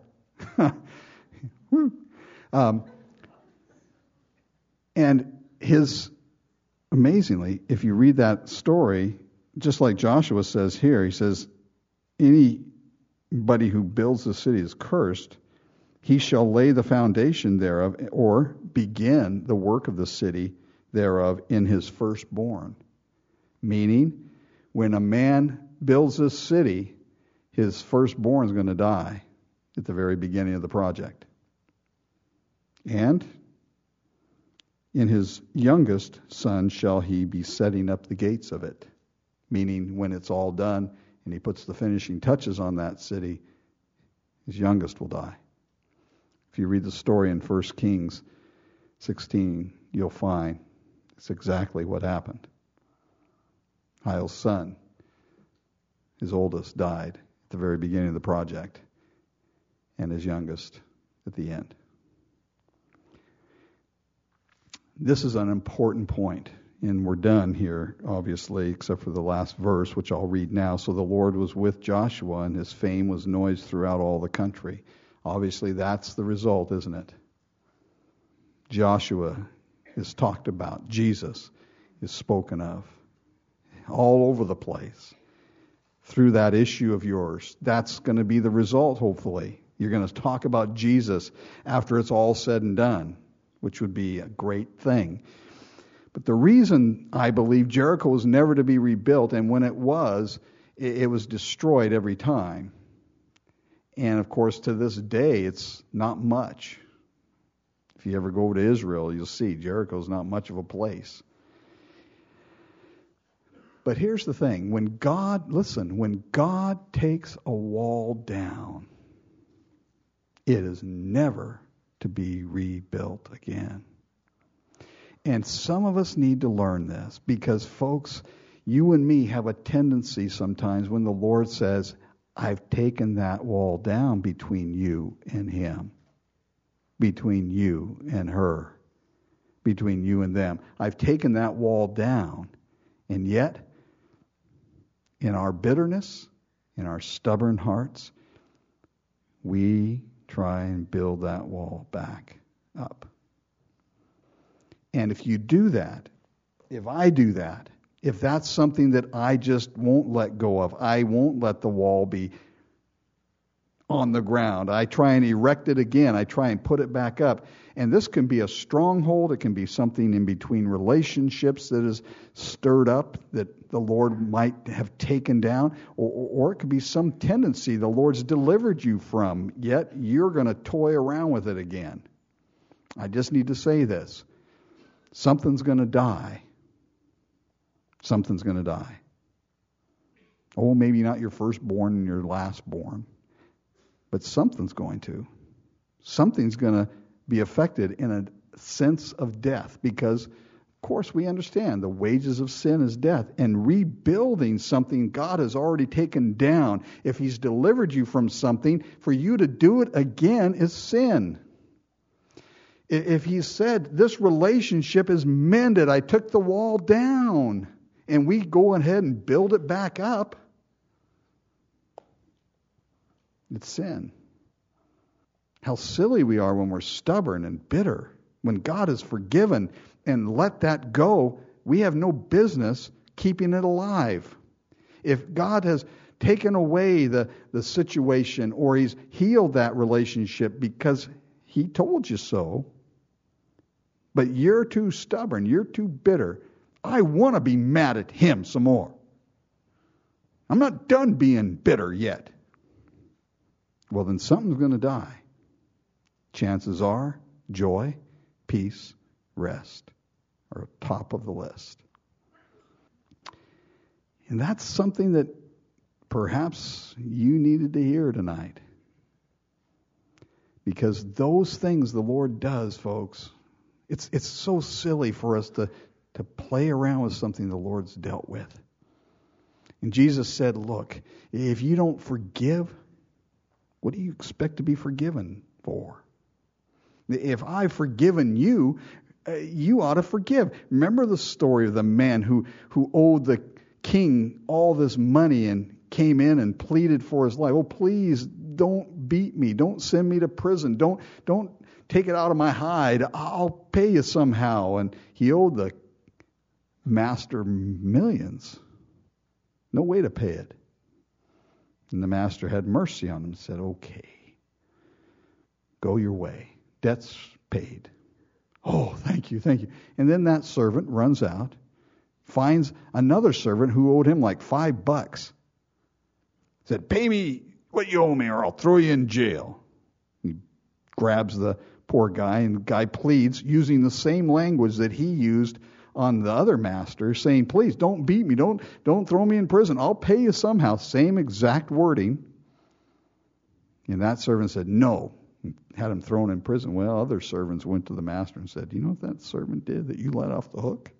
S1: And amazingly, if you read that story, just like Joshua says here, he says, anybody who builds the city is cursed. He shall lay the foundation thereof, or begin the work of the city thereof in his firstborn. Meaning, when a man builds this city, his firstborn is going to die at the very beginning of the project. And in his youngest son shall he be setting up the gates of it. Meaning, when it's all done and he puts the finishing touches on that city, his youngest will die. If you read the story in 1 Kings 16, you'll find it's exactly what happened. Hiel's son, his oldest, died at the very beginning of the project, and his youngest at the end. This is an important point, and we're done here, obviously, except for the last verse, which I'll read now. So the Lord was with Joshua, and his fame was noised throughout all the country. Obviously, that's the result, isn't it? Joshua is talked about. Jesus is spoken of all over the place through that issue of yours. That's going to be the result, hopefully. You're going to talk about Jesus after it's all said and done, which would be a great thing. But the reason I believe Jericho was never to be rebuilt, and when it was destroyed every time. And of course, to this day, it's not much. If you ever go to Israel, you'll see Jericho's not much of a place. But here's the thing. When God takes a wall down, it is never to be rebuilt again. And some of us need to learn this because, folks, you and me have a tendency sometimes when the Lord says, I've taken that wall down between you and him, between you and her, between you and them. I've taken that wall down. And yet, in our bitterness, in our stubborn hearts, we try and build that wall back up. And if you do that, if I do that, if that's something that I just won't let go of, I won't let the wall be on the ground. I try and erect it again. I try and put it back up. And this can be a stronghold. It can be something in between relationships that is stirred up that the Lord might have taken down. Or it could be some tendency the Lord's delivered you from, yet you're going to toy around with it again. I just need to say this. Something's going to die. Something's going to die. Oh, maybe not your firstborn and your lastborn, but something's going to. Something's going to be affected in a sense of death because, of course, we understand the wages of sin is death. And rebuilding something God has already taken down, if He's delivered you from something, for you to do it again is sin. If He said, this relationship is mended, I took the wall down, and we go ahead and build it back up, it's sin. How silly we are when we're stubborn and bitter. When God has forgiven and let that go, we have no business keeping it alive. If God has taken away the situation or He's healed that relationship because He told you so, but you're too stubborn, you're too bitter, I want to be mad at Him some more. I'm not done being bitter yet. Well, then something's going to die. Chances are joy, peace, rest are top of the list. And that's something that perhaps you needed to hear tonight. Because those things the Lord does, folks, it's so silly for us to play around with something the Lord's dealt with. And Jesus said, look, if you don't forgive, what do you expect to be forgiven for? If I've forgiven you, you ought to forgive. Remember the story of the man who owed the king all this money and came in and pleaded for his life. Oh, please don't beat me. Don't send me to prison. Don't take it out of my hide. I'll pay you somehow. And he owed the master millions. No way to pay it. And the master had mercy on him and said, okay, go your way. Debt's paid. Oh, thank you. And then that servant runs out, finds another servant who owed him like $5. Said, pay me what you owe me or I'll throw you in jail. He grabs the poor guy, and the guy pleads using the same language that he used on the other master, saying, please don't beat me, don't throw me in prison, I'll pay you somehow. Same exact wording. And that servant said, no. Had him thrown in prison. Well, other servants went to the master and said, you know what that servant did that you let off the hook?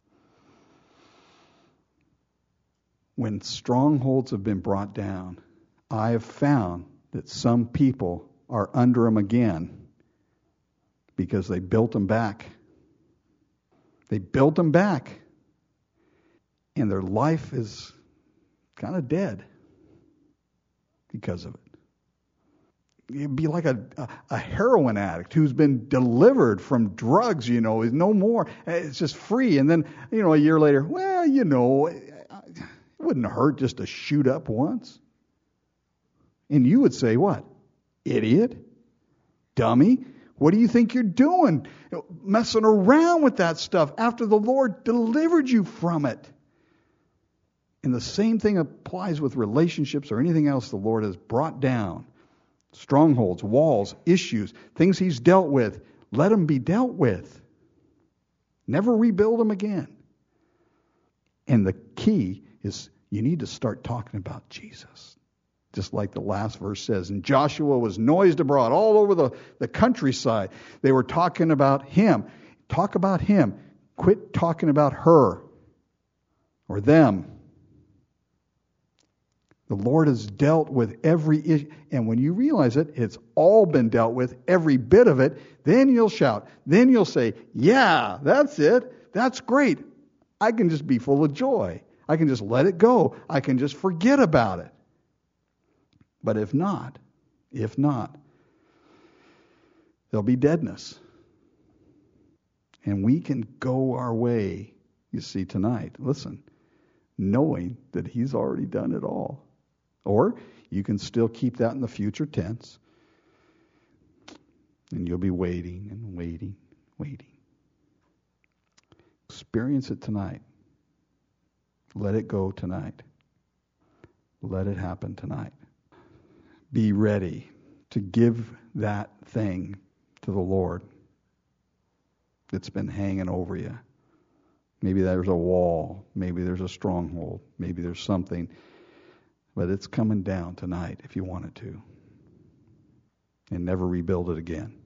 S1: When strongholds have been brought down, I have found that some people are under them again because they built them back. They built them back, and their life is kind of dead because of it. It'd be like a heroin addict who's been delivered from drugs, is no more. It's just free. And then, a year later, well, it wouldn't hurt just to shoot up once. And you would say, what? Idiot? Dummy? What do you think you're doing? Messing around with that stuff after the Lord delivered you from it. And the same thing applies with relationships or anything else the Lord has brought down. Strongholds, walls, issues, things He's dealt with. Let them be dealt with. Never rebuild them again. And the key is you need to start talking about Jesus. Just like the last verse says. And Joshua was noised abroad all over the countryside. They were talking about Him. Talk about Him. Quit talking about her or them. The Lord has dealt with every issue. And when you realize it, it's all been dealt with, every bit of it, then you'll shout. Then you'll say, yeah, that's it. That's great. I can just be full of joy. I can just let it go. I can just forget about it. But if not, there'll be deadness. And we can go our way, you see, tonight. Listen, knowing that He's already done it all. Or you can still keep that in the future tense. And you'll be waiting and waiting. Experience it tonight. Let it go tonight. Let it happen tonight. Be ready to give that thing to the Lord that's been hanging over you. Maybe there's a wall. Maybe there's a stronghold. Maybe there's something. But it's coming down tonight if you want it to. And never rebuild it again.